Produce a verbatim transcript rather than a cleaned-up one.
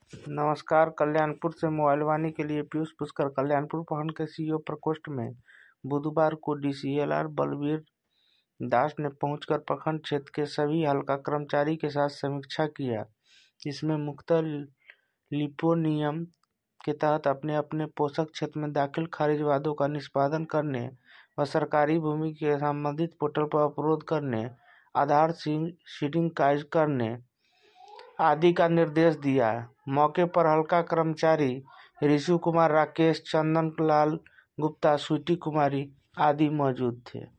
नमस्कार। कल्याणपुर से मोबाइल वाणी के लिए पीयूष पुष्कर। कल्याणपुर प्रखंड के सीईओ प्रकोष्ठ में बुधवार को डीसीएलआर बलवीर दास ने पहुंचकर प्रखंड क्षेत्र के सभी हल्का कर्मचारी के साथ समीक्षा किया। इसमें मुख्यतः लिपो नियम के तहत अपने अपने पोषक क्षेत्र में दाखिल खारिज वादों का निष्पादन करने व सरकारी भूमि के संबंधित पोर्टल पर अपलोड करने, आधार सीडिंग कार्य करने आदि का निर्देश दिया। मौके पर हल्का कर्मचारी ऋषु कुमार, राकेश, चंदन लाल गुप्ता, स्वीटी कुमारी आदि मौजूद थे।